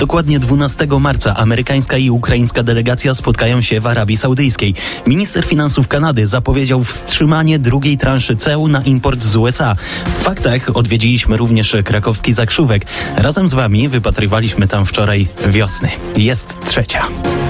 Dokładnie 12 marca amerykańska i ukraińska delegacja spotkają się w Arabii Saudyjskiej. Minister finansów Kanady zapowiedział wstrzymanie drugiej transzy ceł na import z USA. W faktach odwiedziliśmy również krakowski Zakrzówek. Razem z wami wypatrywaliśmy tam wczoraj wiosny. Jest trzecia.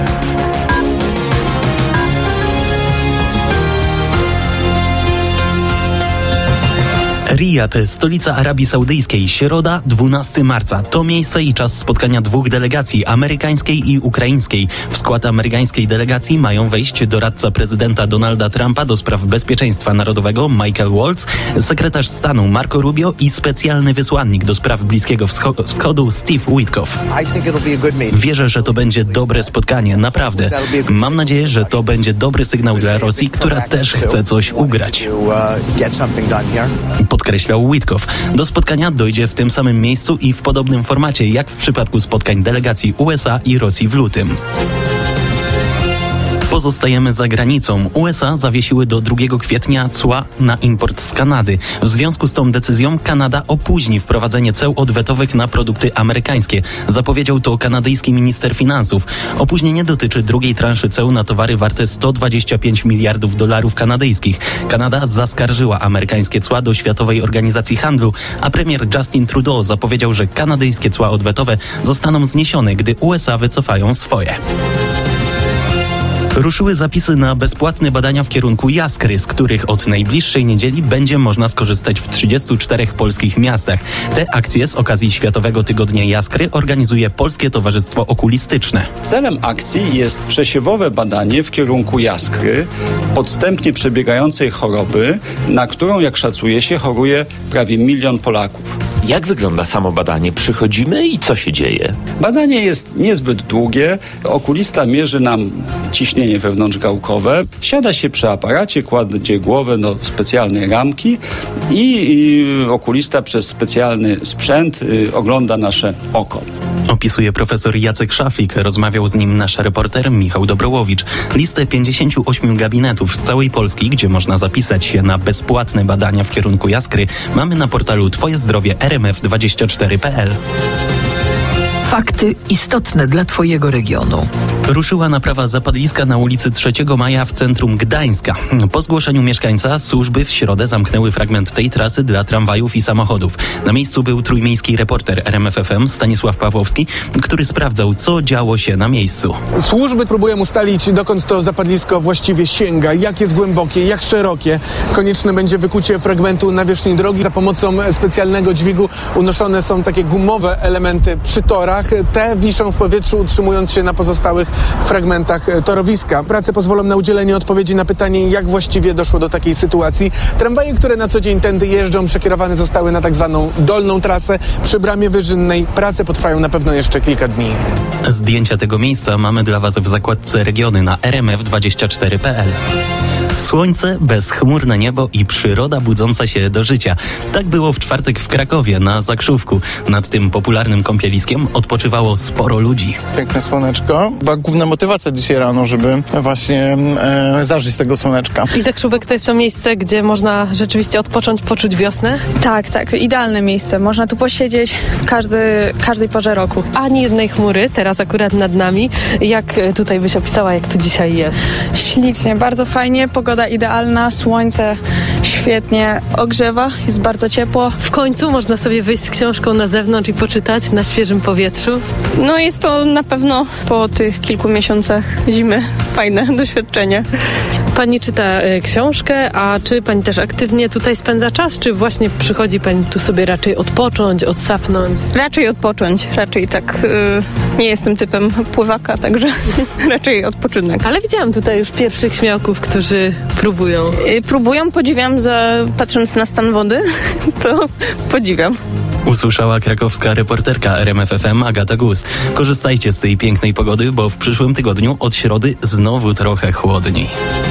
Rijad, stolica Arabii Saudyjskiej, środa 12 marca. To miejsce i czas spotkania dwóch delegacji, amerykańskiej i ukraińskiej. W skład amerykańskiej delegacji mają wejść doradca prezydenta Donalda Trumpa do spraw bezpieczeństwa narodowego Michael Waltz, sekretarz stanu Marco Rubio i specjalny wysłannik do spraw Bliskiego Wschodu Steve Witkoff. Wierzę, że to będzie dobre spotkanie, naprawdę. Mam nadzieję, że to będzie dobry sygnał dla Rosji, która też chce coś ugrać. Podkreślał Witkoff. Do spotkania dojdzie w tym samym miejscu i w podobnym formacie jak w przypadku spotkań delegacji USA i Rosji w lutym. Pozostajemy za granicą. USA zawiesiły do 2 kwietnia cła na import z Kanady. W związku z tą decyzją Kanada opóźni wprowadzenie ceł odwetowych na produkty amerykańskie. Zapowiedział to kanadyjski minister finansów. Opóźnienie dotyczy drugiej transzy ceł na towary warte $125 miliardów kanadyjskich. Kanada zaskarżyła amerykańskie cła do Światowej Organizacji Handlu, a premier Justin Trudeau zapowiedział, że kanadyjskie cła odwetowe zostaną zniesione, gdy USA wycofają swoje. Ruszyły zapisy na bezpłatne badania w kierunku Jaskry, z których od najbliższej niedzieli będzie można skorzystać w 34 polskich miastach. Te akcje z okazji Światowego Tygodnia Jaskry organizuje Polskie Towarzystwo Okulistyczne. Celem akcji jest przesiewowe badanie w kierunku jaskry, podstępnie przebiegającej choroby, na którą, jak szacuje się, choruje prawie 1 milion Polaków. Jak wygląda samo badanie? Przychodzimy i co się dzieje? Badanie jest niezbyt długie. Okulista mierzy nam ciśnienie wewnątrzgałkowe. Siada się przy aparacie, kładzie głowę do specjalnej ramki i okulista przez specjalny sprzęt ogląda nasze oko. Opisuje profesor Jacek Szaflik. Rozmawiał z nim nasz reporter Michał Dobrołowicz. Listę 58 gabinetów z całej Polski, gdzie można zapisać się na bezpłatne badania w kierunku Jaskry, mamy na portalu twojezdrowie.rmf24.pl. Fakty istotne dla Twojego regionu. Ruszyła naprawa zapadliska na ulicy 3 Maja w centrum Gdańska. Po zgłoszeniu mieszkańca służby w środę zamknęły fragment tej trasy dla tramwajów i samochodów. Na miejscu był trójmiejski reporter RMF FM Stanisław Pawłowski, który sprawdzał, co działo się na miejscu. Służby próbują ustalić, dokąd to zapadlisko właściwie sięga, jak jest głębokie, jak szerokie. Konieczne będzie wykucie fragmentu nawierzchni drogi. Za pomocą specjalnego dźwigu unoszone są takie gumowe elementy przy torach. Te wiszą w powietrzu, utrzymując się na pozostałych fragmentach torowiska. Prace pozwolą na udzielenie odpowiedzi na pytanie, jak właściwie doszło do takiej sytuacji. Tramwaje, które na co dzień tędy jeżdżą, przekierowane zostały na tak zwaną dolną trasę przy Bramie Wyżynnej. Prace potrwają na pewno jeszcze kilka dni. Zdjęcia tego miejsca mamy dla Was w zakładce Regiony na rmf24.pl. Słońce, bezchmurne niebo i przyroda budząca się do życia. Tak było w czwartek w Krakowie na Zakrzówku. Nad tym popularnym kąpieliskiem odpoczywało sporo ludzi. Piękne słoneczko. Była główna motywacja dzisiaj rano, żeby właśnie zażyć tego słoneczka. I Zakrzówek to jest to miejsce, gdzie można rzeczywiście odpocząć, poczuć wiosnę? Tak. Idealne miejsce. Można tu posiedzieć w każdej porze roku. Ani jednej chmury, teraz akurat nad nami. Jak tutaj byś opisała, jak tu dzisiaj jest? Ślicznie, bardzo fajnie. Pogoda idealna, słońce świetnie ogrzewa, jest bardzo ciepło. W końcu można sobie wyjść z książką na zewnątrz i poczytać na świeżym powietrzu. No jest to na pewno po tych kilku miesiącach zimy fajne doświadczenie. Pani czyta książkę, a czy pani też aktywnie tutaj spędza czas, czy właśnie przychodzi pani tu sobie raczej odpocząć, odsapnąć? Raczej odpocząć, raczej tak nie jestem typem pływaka, także raczej odpoczynek. Ale widziałam tutaj już pierwszych śmiałków, którzy próbują. Próbują, podziwiam, patrząc na stan wody, to podziwiam. Usłyszała krakowska reporterka RMF FM Agata Gus. Korzystajcie z tej pięknej pogody, bo w przyszłym tygodniu od środy znowu trochę chłodniej.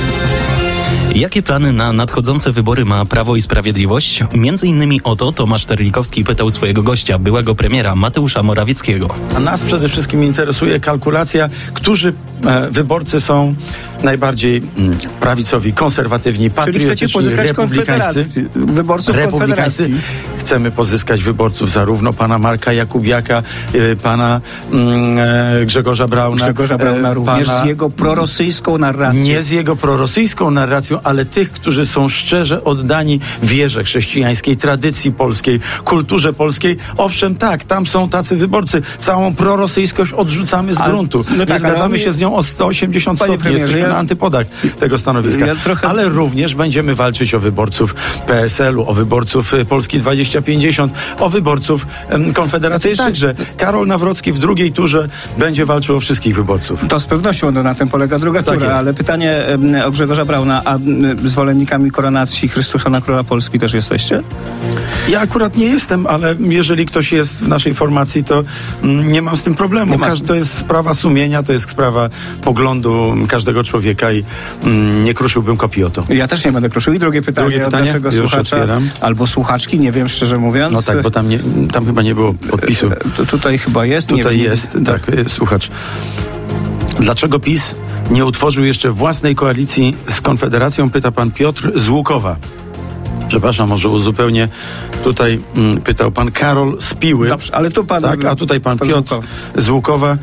Jakie plany na nadchodzące wybory ma Prawo i Sprawiedliwość? Między innymi o to Tomasz Terlikowski pytał swojego gościa, byłego premiera Mateusza Morawieckiego. A nas przede wszystkim interesuje kalkulacja, którzy wyborcy są najbardziej prawicowi, konserwatywni, patriotyczni, wyborców Konfederacji. Chcemy pozyskać wyborców zarówno pana Marka Jakubiaka, pana Grzegorza Brauna. Również z jego prorosyjską narracją. Nie z jego prorosyjską narracją, ale tych, którzy są szczerze oddani wierze chrześcijańskiej, tradycji polskiej, kulturze polskiej. Owszem, tak, tam są tacy wyborcy. Całą prorosyjskość odrzucamy z gruntu. Nie zgadzamy się z nią o 180 stopni. Jesteśmy na antypodach tego stanowiska. Ale również będziemy walczyć o wyborców PSL-u, o wyborców Polski 2050, o wyborców Konfederacji. Także Karol Nawrocki w drugiej turze będzie walczył o wszystkich wyborców. To z pewnością na tym polega druga tura, ale pytanie o Grzegorza Brauna, a zwolennikami koronacji Chrystusa na Króla Polski też jesteście? Ja akurat nie jestem, ale jeżeli ktoś jest w naszej formacji, to nie mam z tym problemu. To jest sprawa sumienia, to jest sprawa poglądu każdego człowieka i nie kruszyłbym kopii o to. Ja też nie będę kruszył. I drugie pytanie od naszego słuchacza albo słuchaczki, nie wiem szczerze mówiąc. No tak, bo tam chyba nie było podpisu. Tutaj chyba jest. Tutaj jest, tak, słuchacz. Dlaczego PiS nie utworzył jeszcze własnej koalicji z Konfederacją? Pyta pan Piotr z Łukowa. Przepraszam, może uzupełnię. Tutaj pytał pan Karol z Piły. Dobrze, ale tu pan... Tak, a tutaj pan Piotr z Łukowa.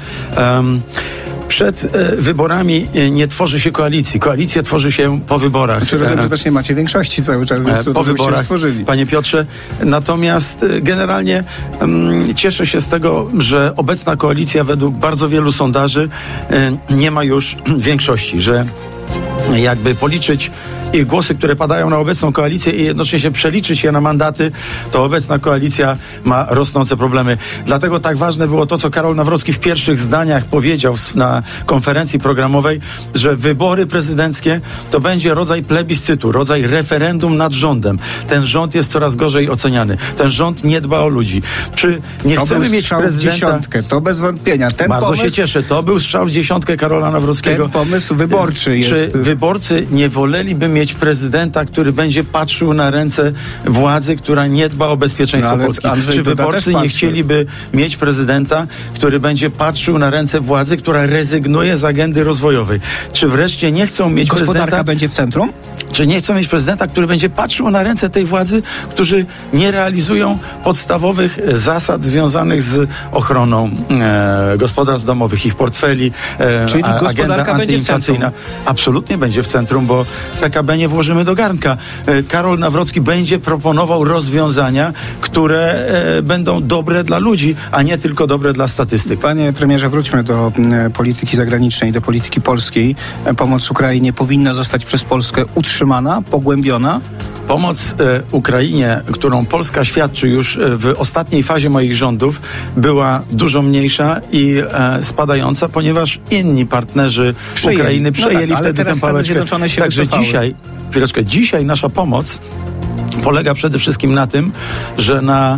Przed wyborami nie tworzy się koalicji. Koalicję tworzy się po wyborach. Czy rozumiem, że też nie macie większości cały czas, więc po wyborach, panie Piotrze. Natomiast generalnie cieszę się z tego, że obecna koalicja według bardzo wielu sondaży nie ma już większości, że jakby policzyć ich głosy, które padają na obecną koalicję i jednocześnie przeliczyć je na mandaty, to obecna koalicja ma rosnące problemy. Dlatego tak ważne było to, co Karol Nawrocki w pierwszych zdaniach powiedział na konferencji programowej, że wybory prezydenckie to będzie rodzaj plebiscytu, rodzaj referendum nad rządem. Ten rząd jest coraz gorzej oceniany. Ten rząd nie dba o ludzi. Czy nie chcemy mieć prezydenta... dziesiątkę, to bez wątpienia. Bardzo się cieszę. To był strzał w dziesiątkę Karola Nawrockiego. Ten pomysł wyborczy jest... Czy wyborcy nie woleliby mieć prezydenta, który będzie patrzył na ręce władzy, która nie dba o bezpieczeństwo Polski? Czy wyborcy nie chcieliby mieć prezydenta, który będzie patrzył na ręce władzy, która rezygnuje z agendy rozwojowej? Czy wreszcie nie chcą mieć prezydenta... Gospodarka będzie w centrum? Czy nie chcą mieć prezydenta, który będzie patrzył na ręce tej władzy, którzy nie realizują podstawowych zasad związanych z ochroną gospodarstw domowych, ich portfeli, czyli agenda antyinflacyjna? Absolutnie będzie w centrum, bo PKB nie włożymy do garnka. Karol Nawrocki będzie proponował rozwiązania, które będą dobre dla ludzi, a nie tylko dobre dla statystyk. Panie premierze, wróćmy do polityki zagranicznej, do polityki polskiej. Pomoc Ukrainie powinna zostać przez Polskę utrzymana, pogłębiona? Pomoc Ukrainie, którą Polska świadczy już w ostatniej fazie moich rządów, była dużo mniejsza i spadająca, ponieważ inni partnerzy Ukrainy przejęli wtedy tę pałeczkę. Także dzisiaj nasza pomoc polega przede wszystkim na tym, że na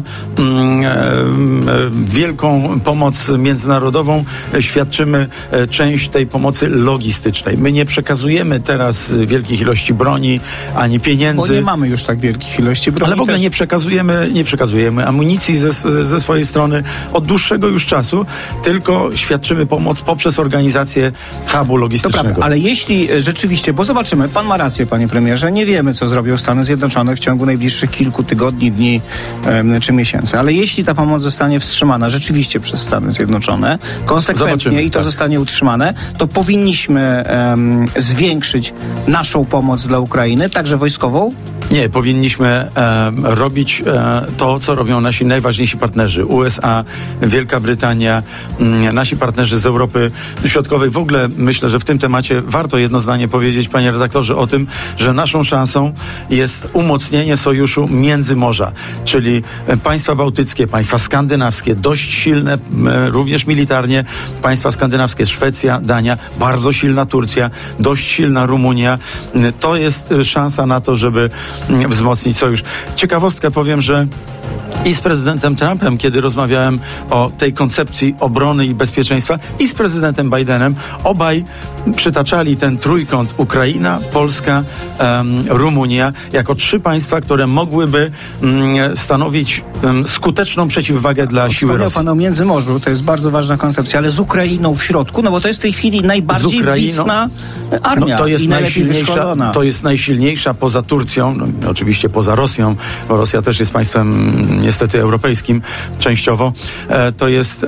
wielką pomoc międzynarodową świadczymy część tej pomocy logistycznej. My nie przekazujemy teraz wielkich ilości broni ani pieniędzy. Bo nie mamy już tak wielkich ilości broni. Ale w ogóle nie przekazujemy amunicji ze swojej strony od dłuższego już czasu, tylko świadczymy pomoc poprzez organizację hubu logistycznego. To prawda, ale jeśli rzeczywiście, bo zobaczymy, pan ma rację, panie premierze, nie wiemy, co zrobią Stany Zjednoczone w ciągu najbliższych kilku tygodni, dni czy miesięcy. Ale jeśli ta pomoc zostanie wstrzymana rzeczywiście przez Stany Zjednoczone, konsekwentnie zostanie utrzymane, to powinniśmy zwiększyć naszą pomoc dla Ukrainy, także wojskową? Nie, powinniśmy robić to, co robią nasi najważniejsi partnerzy. USA, Wielka Brytania, nasi partnerzy z Europy Środkowej. W ogóle myślę, że w tym temacie warto jedno zdanie powiedzieć, panie redaktorze, o tym, że naszą szansą jest umocnienie sojuszu Międzymorza, czyli państwa bałtyckie, państwa skandynawskie, dość silne również militarnie, państwa skandynawskie, Szwecja, Dania, bardzo silna Turcja, dość silna Rumunia. To jest szansa na to, żeby wzmocnić sojusz. Ciekawostkę powiem, że i z prezydentem Trumpem, kiedy rozmawiałem o tej koncepcji obrony i bezpieczeństwa, i z prezydentem Bidenem. Obaj przytaczali ten trójkąt Ukraina, Polska, Rumunia jako 3 państwa, które mogłyby stanowić skuteczną przeciwwagę dla siły Rosji. Wspomniał pan o Międzymorzu, to jest bardzo ważna koncepcja, ale z Ukrainą w środku, no bo to jest w tej chwili najbardziej bitna armia i najlepiej wyszkolona. To jest najsilniejsza poza Turcją, no, oczywiście poza Rosją, bo Rosja też jest państwem niestety europejskim częściowo. To jest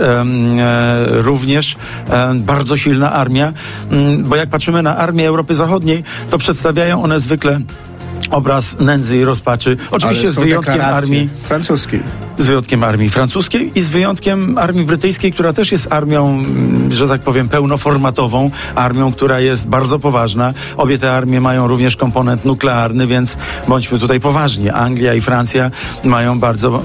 również bardzo silna armia, bo jak patrzymy na armię Europy Zachodniej, to przedstawiają one zwykle obraz nędzy i rozpaczy. Oczywiście z wyjątkiem armii francuskiej. Z wyjątkiem armii francuskiej i z wyjątkiem armii brytyjskiej, która też jest armią, że tak powiem, pełnoformatową, armią, która jest bardzo poważna. Obie te armie mają również komponent nuklearny, więc bądźmy tutaj poważni. Anglia i Francja mają bardzo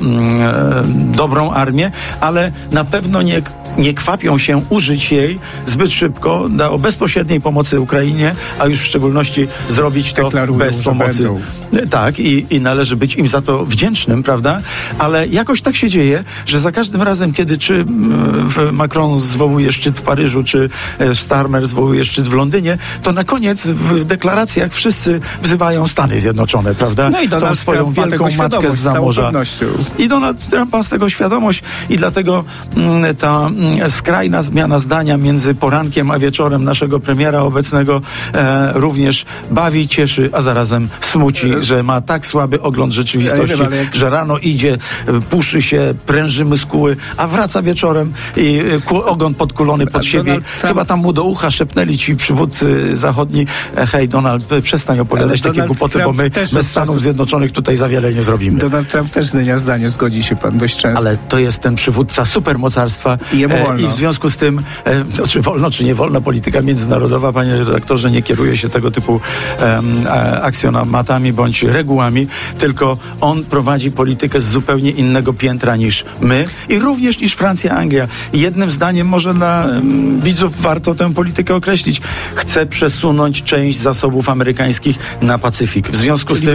dobrą armię, ale na pewno nie kwapią się użyć jej zbyt szybko o bezpośredniej pomocy Ukrainie, a już w szczególności zrobić to bez pomocy. Tak, i należy być im za to wdzięcznym, prawda? Ale jakoś tak się dzieje, że za każdym razem, kiedy czy Macron zwołuje szczyt w Paryżu, czy Starmer zwołuje szczyt w Londynie, to na koniec w deklaracjach wszyscy wzywają Stany Zjednoczone, prawda? No i Donald tą swoją Trump wielką matkę z zamorza. I Donald Trump ma z tego świadomość i dlatego ta skrajna zmiana zdania między porankiem a wieczorem naszego premiera obecnego również bawi, cieszy, a zarazem smuci, że ma tak słaby ogląd rzeczywistości, że rano idzie, puszy się, pręży muskuły, a wraca wieczorem i ogon podkulony pod siebie. Chyba tam mu do ucha szepnęli ci przywódcy zachodni: hej Donald, przestań opowiadać takie głupoty, bo my bez Stanów Zjednoczonych tutaj za wiele nie zrobimy. Donald Trump też zmienia zdanie, zgodzi się pan dość często. Ale to jest ten przywódca supermocarstwa i w związku z tym, czy wolno, czy nie wolno, polityka międzynarodowa, panie redaktorze, nie kieruje się tego typu aksjomatami bądź regułami, tylko on prowadzi politykę z zupełnie innego piętra niż my i również niż Francja, Anglia. Jednym zdaniem może dla widzów warto tę politykę określić. Chce przesunąć część zasobów amerykańskich na Pacyfik. W związku z tym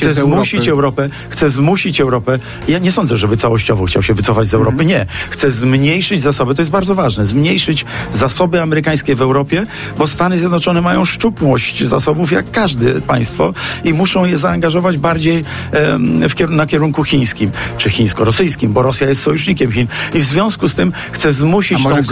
chce zmusić Europę. Ja nie sądzę, żeby całościowo chciał się wycofać z Europy. Nie. Chce zmniejszyć zasoby, to jest bardzo ważne, zmniejszyć zasoby amerykańskie w Europie, bo Stany Zjednoczone mają szczupłość zasobów jak każde państwo i muszą je zaangażować bardziej na kierunku chińskim, czy chińsko-rosyjskim, bo Rosja jest sojusznikiem Chin. I w związku z tym chce zmusić tą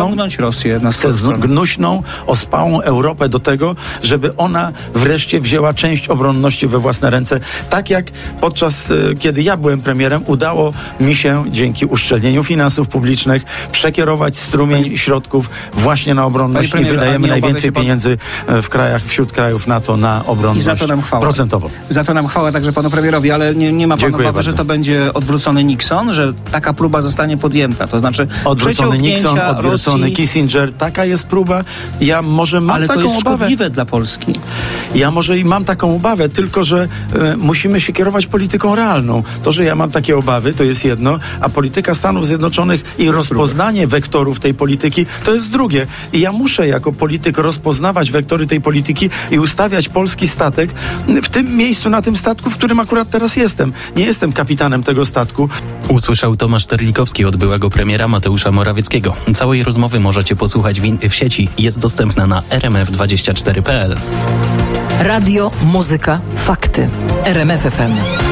gnuśną, ospałą Europę do tego, żeby ona wreszcie wzięła część obronności we własne ręce. Tak jak podczas, kiedy ja byłem premierem, udało mi się dzięki uszczelnieniu finansów publicznych przekierować strumień środków właśnie na obronność i wydajemy najwięcej pieniędzy wśród krajów NATO na obronność procentową. Za to nam chwała także panu premierowi, ale nie ma pan obawy, że to będzie odwrócony Nixon, że taka próba zostanie podjęta, to znaczy odwrócony Nixon, odwrócony Rosji. Kissinger, taka jest próba. Ja może mam ale taką to jest obawę. Szkodliwe dla Polski. Ja może i mam taką obawę, tylko że musimy się kierować polityką realną. To, że ja mam takie obawy, to jest jedno, a polityka Stanów Zjednoczonych i rozpoznanie wektorów tej polityki, to jest drugie. I ja muszę jako polityk rozpoznawać wektory tej polityki i ustawiać polski statek w tym miejscu, na tym statku, w którym akurat teraz jestem. Nie jestem kapitanem tego statku. Usłyszał Tomasz Terlikowski od byłego premiera Mateusza Morawieckiego. Całej rozmowy możecie posłuchać w sieci. Jest dostępna na rmf24.pl. Radio, muzyka, fakty. RMF FM.